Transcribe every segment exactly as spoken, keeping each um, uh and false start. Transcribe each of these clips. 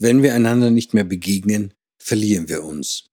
Wenn wir einander nicht mehr begegnen, verlieren wir uns.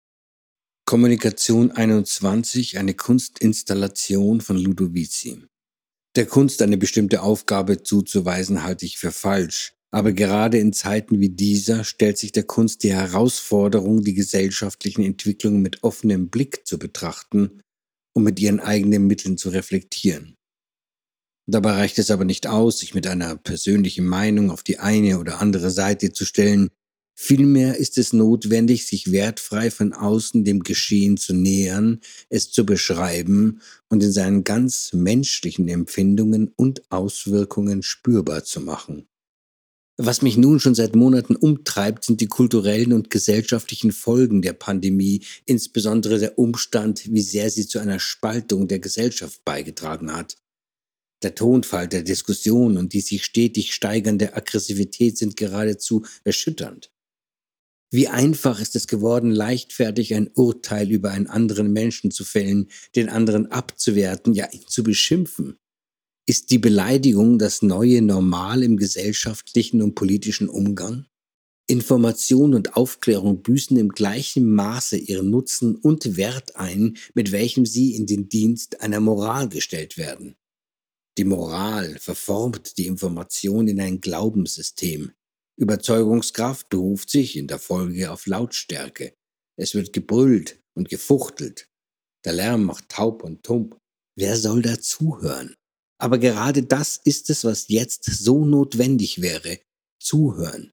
Kommunikation einundzwanzig, eine Kunstinstallation von Ludovici. Der Kunst eine bestimmte Aufgabe zuzuweisen, halte ich für falsch. Aber gerade in Zeiten wie dieser stellt sich der Kunst die Herausforderung, die gesellschaftlichen Entwicklungen mit offenem Blick zu betrachten und mit ihren eigenen Mitteln zu reflektieren. Dabei reicht es aber nicht aus, sich mit einer persönlichen Meinung auf die eine oder andere Seite zu stellen. Vielmehr ist es notwendig, sich wertfrei von außen dem Geschehen zu nähern, es zu beschreiben und in seinen ganz menschlichen Empfindungen und Auswirkungen spürbar zu machen. Was mich nun schon seit Monaten umtreibt, sind die kulturellen und gesellschaftlichen Folgen der Pandemie, insbesondere der Umstand, wie sehr sie zu einer Spaltung der Gesellschaft beigetragen hat. Der Tonfall der Diskussion und die sich stetig steigernde Aggressivität sind geradezu erschütternd. Wie einfach ist es geworden, leichtfertig ein Urteil über einen anderen Menschen zu fällen, den anderen abzuwerten, ja ihn zu beschimpfen. Ist die Beleidigung das neue Normal im gesellschaftlichen und politischen Umgang? Information und Aufklärung büßen im gleichen Maße ihren Nutzen und Wert ein, mit welchem sie in den Dienst einer Moral gestellt werden. Die Moral verformt die Information in ein Glaubenssystem. Überzeugungskraft beruft sich in der Folge auf Lautstärke. Es wird gebrüllt und gefuchtelt. Der Lärm macht taub und tump. Wer soll da zuhören? Aber gerade das ist es, was jetzt so notwendig wäre: Zuhören.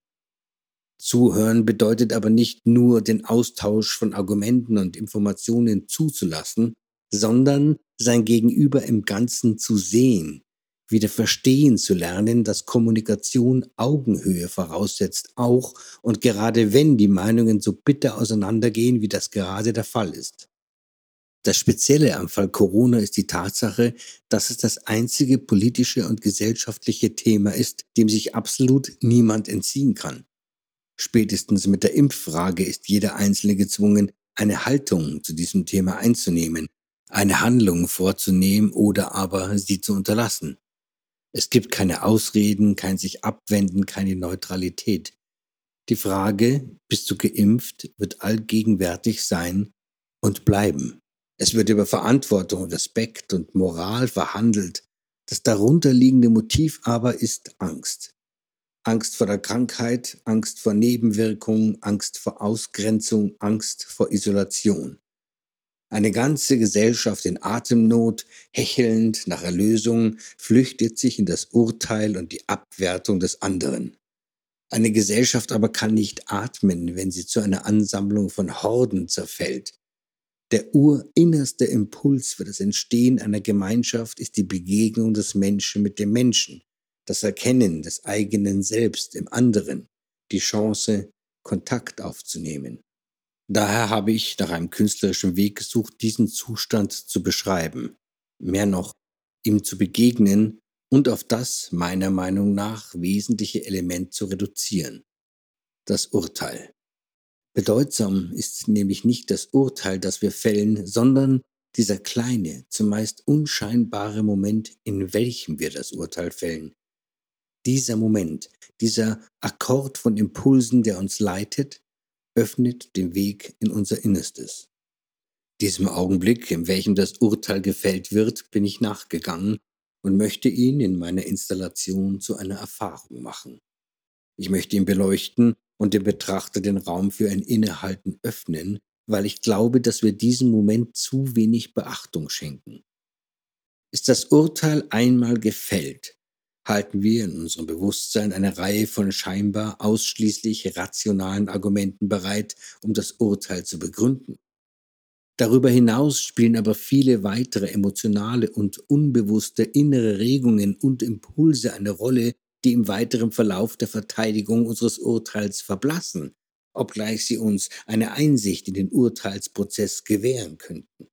Zuhören bedeutet aber nicht nur, den Austausch von Argumenten und Informationen zuzulassen, sondern sein Gegenüber im Ganzen zu sehen, wieder verstehen zu lernen, dass Kommunikation Augenhöhe voraussetzt, auch und gerade wenn die Meinungen so bitter auseinandergehen, wie das gerade der Fall ist. Das Spezielle am Fall Corona ist die Tatsache, dass es das einzige politische und gesellschaftliche Thema ist, dem sich absolut niemand entziehen kann. Spätestens mit der Impffrage ist jeder Einzelne gezwungen, eine Haltung zu diesem Thema einzunehmen, eine Handlung vorzunehmen oder aber sie zu unterlassen. Es gibt keine Ausreden, kein sich abwenden, keine Neutralität. Die Frage, bist du geimpft, wird allgegenwärtig sein und bleiben. Es wird über Verantwortung, Respekt und Moral verhandelt. Das darunterliegende Motiv aber ist Angst. Angst vor der Krankheit, Angst vor Nebenwirkungen, Angst vor Ausgrenzung, Angst vor Isolation. Eine ganze Gesellschaft in Atemnot, hechelnd nach Erlösung, flüchtet sich in das Urteil und die Abwertung des anderen. Eine Gesellschaft aber kann nicht atmen, wenn sie zu einer Ansammlung von Horden zerfällt. Der urinnerste Impuls für das Entstehen einer Gemeinschaft ist die Begegnung des Menschen mit dem Menschen, das Erkennen des eigenen Selbst im anderen, die Chance, Kontakt aufzunehmen. Daher habe ich nach einem künstlerischen Weg gesucht, diesen Zustand zu beschreiben, mehr noch, ihm zu begegnen und auf das, meiner Meinung nach, wesentliche Element zu reduzieren: das Urteil. Bedeutsam ist nämlich nicht das Urteil, das wir fällen, sondern dieser kleine, zumeist unscheinbare Moment, in welchem wir das Urteil fällen. Dieser Moment, dieser Akkord von Impulsen, der uns leitet, öffnet den Weg in unser Innerstes. Diesem Augenblick, in welchem das Urteil gefällt wird, bin ich nachgegangen und möchte ihn in meiner Installation zu einer Erfahrung machen. Ich möchte ihn beleuchten und dem Betrachter den Raum für ein Innehalten öffnen, weil ich glaube, dass wir diesem Moment zu wenig Beachtung schenken. Ist das Urteil einmal gefällt, halten wir in unserem Bewusstsein eine Reihe von scheinbar ausschließlich rationalen Argumenten bereit, um das Urteil zu begründen. Darüber hinaus spielen aber viele weitere emotionale und unbewusste innere Regungen und Impulse eine Rolle, die im weiteren Verlauf der Verteidigung unseres Urteils verblassen, obgleich sie uns eine Einsicht in den Urteilsprozess gewähren könnten.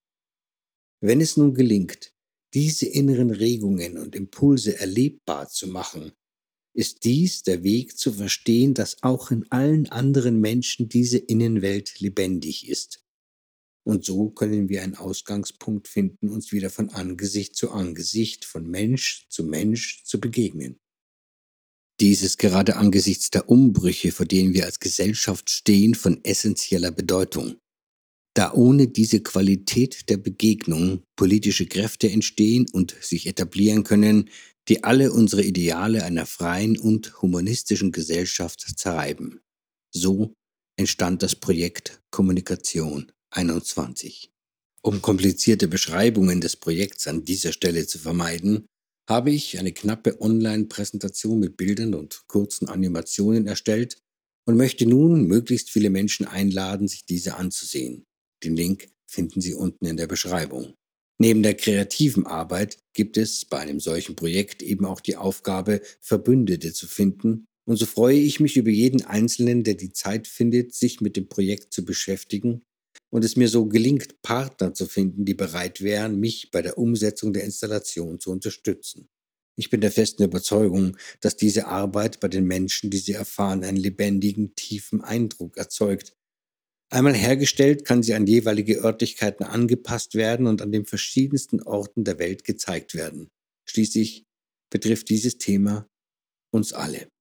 Wenn es nun gelingt, diese inneren Regungen und Impulse erlebbar zu machen, ist dies der Weg zu verstehen, dass auch in allen anderen Menschen diese Innenwelt lebendig ist. Und so können wir einen Ausgangspunkt finden, uns wieder von Angesicht zu Angesicht, von Mensch zu Mensch zu begegnen. Dies ist gerade angesichts der Umbrüche, vor denen wir als Gesellschaft stehen, von essentieller Bedeutung. Da ohne diese Qualität der Begegnung politische Kräfte entstehen und sich etablieren können, die alle unsere Ideale einer freien und humanistischen Gesellschaft zerreiben. So entstand das Projekt Kommunikation einundzwanzig. Um komplizierte Beschreibungen des Projekts an dieser Stelle zu vermeiden, habe ich eine knappe Online-Präsentation mit Bildern und kurzen Animationen erstellt und möchte nun möglichst viele Menschen einladen, sich diese anzusehen. Den Link finden Sie unten in der Beschreibung. Neben der kreativen Arbeit gibt es bei einem solchen Projekt eben auch die Aufgabe, Verbündete zu finden, und so freue ich mich über jeden Einzelnen, der die Zeit findet, sich mit dem Projekt zu beschäftigen und es mir so gelingt, Partner zu finden, die bereit wären, mich bei der Umsetzung der Installation zu unterstützen. Ich bin der festen Überzeugung, dass diese Arbeit bei den Menschen, die sie erfahren, einen lebendigen, tiefen Eindruck erzeugt. Einmal hergestellt, kann sie an jeweilige Örtlichkeiten angepasst werden und an den verschiedensten Orten der Welt gezeigt werden. Schließlich betrifft dieses Thema uns alle.